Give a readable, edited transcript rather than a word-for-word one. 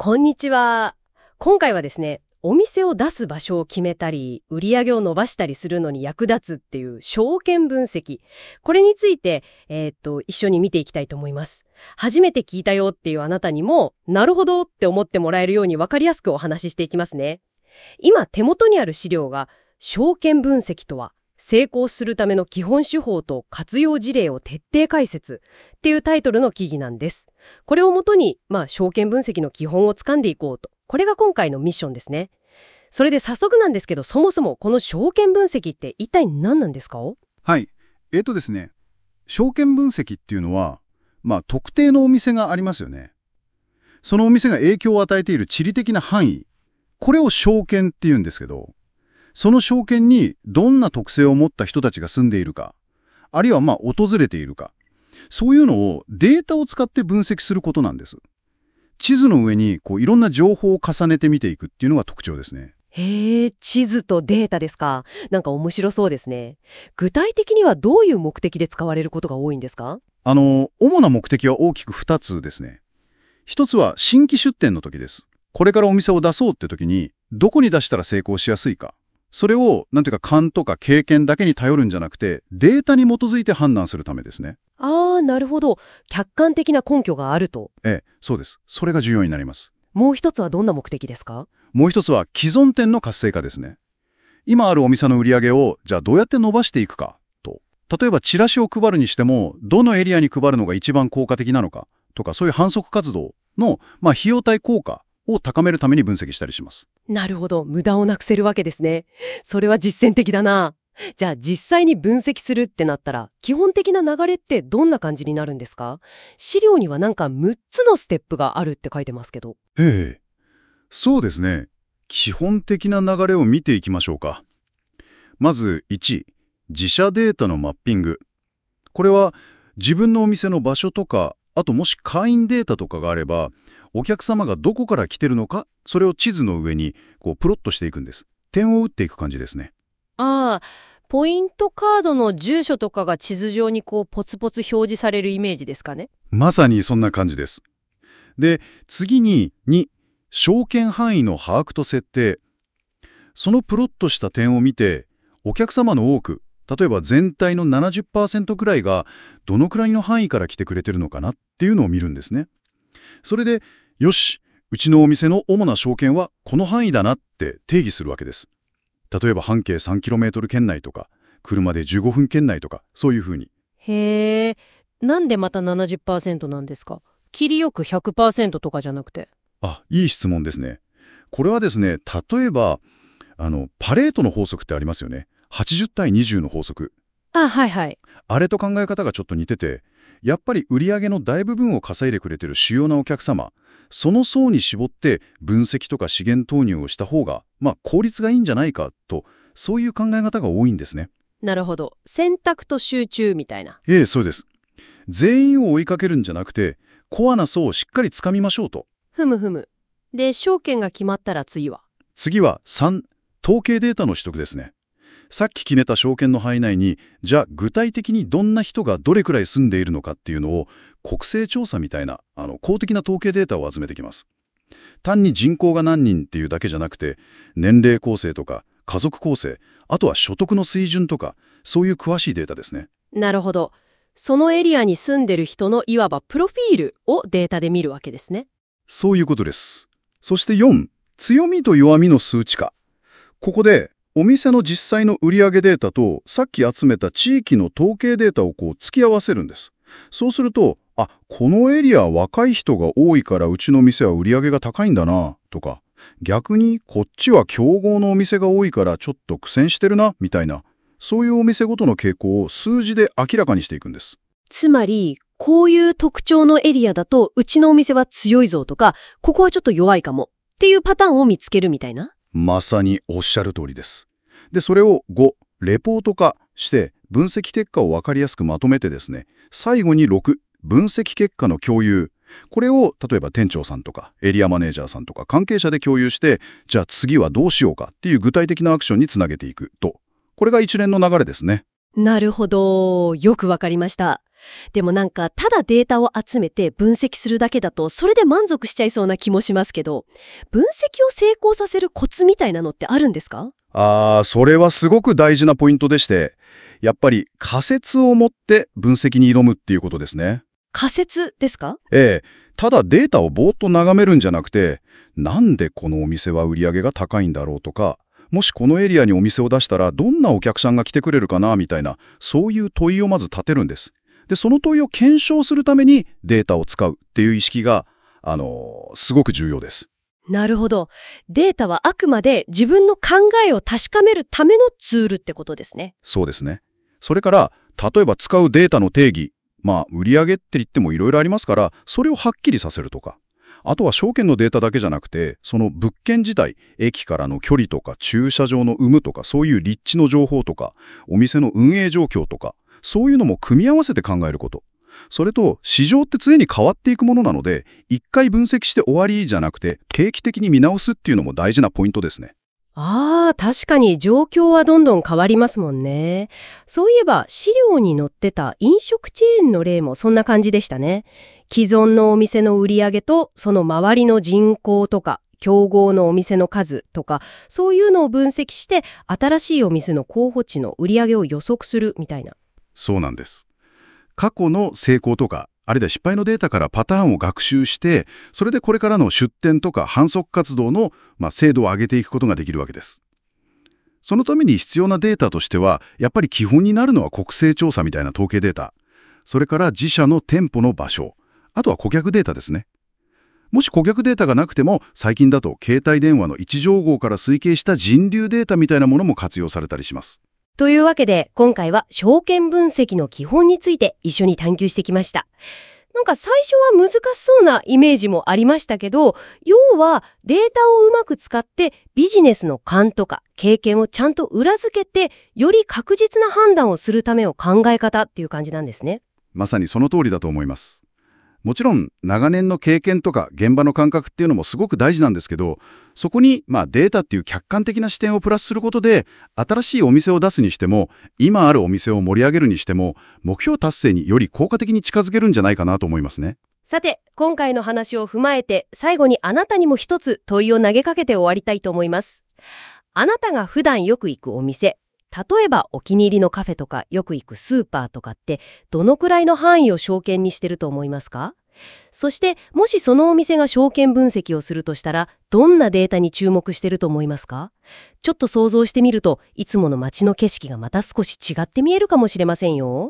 こんにちは。今回はですね、お店を出す場所を決めたり、売り上げを伸ばしたりするのに役立つっていう証券分析。これについて、一緒に見ていきたいと思います。初めて聞いたよっていうあなたにも、なるほどって思ってもらえるように分かりやすくお話ししていきますね。今手元にある資料が、証券分析とは、成功するための基本手法と活用事例を徹底解説っていうタイトルの記事なんです。これをもとに、証券分析の基本をつかんでいこうと。これが今回のミッションですね。それで早速なんですけど、そもそもこの証券分析って一体何なんですか？ はい。ですね、証券分析っていうのは、特定のお店がありますよね。そのお店が影響を与えている地理的な範囲、これを証券って言うんですけど、その証券にどんな特性を持った人たちが住んでいるか、あるいは訪れているか、そういうのをデータを使って分析することなんです。地図の上にいろんな情報を重ねて見ていくっていうのが特徴ですね。 へえ、地図とデータですか。なんか面白そうですね。具体的にはどういう目的で使われることが多いんですか？ 主な目的は大きく2つですね。1つは新規出店の時です。これからお店を出そうって時に、どこに出したら成功しやすいか。それを、勘とか経験だけに頼るんじゃなくて、データに基づいて判断するためですね。 なるほど。客観的な根拠があると。 そうです。それが重要になります。 もう一つはどんな目的ですか？ もう一つは既存店の活性化ですね。今あるお店の売り上げを、じゃあどうやって伸ばしていくかと。例えばチラシを配るにしても、どのエリアに配るのが一番効果的なのかとか、そういう販促活動の、費用対効果を高めるために分析したりします。 なるほど。無駄をなくせるわけですね。それは実践的だな。じゃあ実際に分析するってなったら、基本的な流れってどんな感じになるんですか？資料にはなんか6つのステップがあるって書いてますけど。 そうですね。基本的な流れを見ていきましょうか。まず1、自社データのマッピング。これは自分のお店の場所とか、あともし会員データとかがあれば、お客様がどこから来てるのか、それを地図の上にプロットしていくんです。点を打っていく感じですね。 ポイントカードの住所とかが地図上にポツポツ表示されるイメージですかね。 まさにそんな感じです。で、次に2、証券範囲の把握と設定。そのプロットした点を見て、お客様の多く、例えば全体の 70% くらいがどのくらいの範囲から来てくれてるのかなっていうのを見るんですね。それで、よし、うちのお店の主な証券はこの範囲だなって定義するわけです。例えば半径 3km 圏内とか、車で15分圏内とか、そういうふうに。 へえ、なんでまた 70% なんですか？切りよく 100% とかじゃなくて。 いい質問ですね。これはですね、例えば、パレートの法則ってありますよね。80対20の法則。 はいはい。 あれと考え方がちょっと似てて、やっぱり売り上げの大部分を稼いでくれてる主要なお客様、その層に絞って分析とか資源投入をした方が、効率がいいんじゃないかと、そういう考え方が多いんですね。 なるほど。選択と集中みたいな。 そうです。全員を追いかけるんじゃなくて、コアな層をしっかりつかみましょうと。 ふむふむ。で、証券が決まったら次は 3、統計データの取得ですね。さっき決めた証券の範囲内に、じゃあ具体的にどんな人がどれくらい住んでいるのかっていうのを、国勢調査みたいな公的な統計データを集めてきます。単に人口が何人っていうだけじゃなくて、年齢構成とか家族構成、あとは所得の水準とか、そういう詳しいデータですね。 なるほど。そのエリアに住んでる人のいわばプロフィールをデータで見るわけですね。 そういうことです。そして4、強みと弱みの数値化。ここで、お店の実際の売上データとさっき集めた地域の統計データを突き合わせるんです。そうすると、このエリアは若い人が多いからうちの店は売り上げが高いんだなとか、逆にこっちは競合のお店が多いからちょっと苦戦してるなみたいな、そういうお店ごとの傾向を数字で明らかにしていくんです。 つまり、こういう特徴のエリアだとうちのお店は強いぞとか、ここはちょっと弱いかもっていうパターンを見つけるみたいな。 まさにおっしゃる通りです。で、それを5、レポート化して分析結果を分かりやすくまとめてですね、最後に6、分析結果の共有。これを例えば店長さんとかエリアマネージャーさんとか関係者で共有して、じゃあ次はどうしようかっていう具体的なアクションにつなげていくと。これが一連の流れですね。 なるほど。よくわかりました。 でもなんか、ただデータを集めて分析するだけだと、それで満足しちゃいそうな気もしますけど、分析を成功させるコツみたいなのってあるんですか？ それはすごく大事なポイントでして、やっぱり仮説を持って分析に挑むっていうことですね。 仮説ですか？ ええ、ただデータをぼーっと眺めるんじゃなくて、なんでこのお店は売り上げが高いんだろうとか、もしこのエリアにお店を出したらどんなお客さんが来てくれるかなみたいな、そういう問いをまず立てるんです。で、その問いを検証するためにデータを使うっていう意識が、すごく重要です。 なるほど。データはあくまで自分の考えを確かめるためのツールってことですね。 そうですね。それから、例えば使うデータの定義、売上って言ってもいろいろありますから、それをはっきりさせるとか。あとは証券のデータだけじゃなくて、その物件自体、駅からの距離とか駐車場の有無とか、そういう立地の情報とか、お店の運営状況とか、そういうのも組み合わせて考えること。それと、市場って常に変わっていくものなので、一回分析して終わりじゃなくて、定期的に見直すっていうのも大事なポイントですね。 確かに状況はどんどん変わりますもんね。そういえば資料に載ってた飲食チェーンの例もそんな感じでしたね。既存のお店の売り上げとその周りの人口とか競合のお店の数とか、そういうのを分析して新しいお店の候補地の売り上げを予測するみたいな。 そうなんです。過去の成功とか、あるいは失敗のデータからパターンを学習して、それでこれからの出店とか販促活動の、精度を上げていくことができるわけです。そのために必要なデータとしては、やっぱり基本になるのは国勢調査みたいな統計データ、それから自社の店舗の場所、あとは顧客データですね。もし顧客データがなくても、最近だと携帯電話の位置情報から推計した人流データみたいなものも活用されたりします。 というわけで、今回は証券分析の基本について一緒に探求してきました。なんか最初は難しそうなイメージもありましたけど、要はデータをうまく使ってビジネスの勘とか経験をちゃんと裏付けて、より確実な判断をするための考え方っていう感じなんですね。 まさにその通りだと思います。もちろん長年の経験とか現場の感覚っていうのもすごく大事なんですけど、そこにデータっていう客観的な視点をプラスすることで、新しいお店を出すにしても、今あるお店を盛り上げるにしても、目標達成により効果的に近づけるんじゃないかなと思いますね。 さて、今回の話を踏まえて、最後にあなたにも一つ問いを投げかけて終わりたいと思います。あなたが普段よく行くお店、例えばお気に入りのカフェとかよく行くスーパーとかって、どのくらいの範囲を証券にしてると思いますか？そして、もしそのお店が証券分析をするとしたら、どんなデータに注目してると思いますか？ちょっと想像してみると、いつもの街の景色がまた少し違って見えるかもしれませんよ。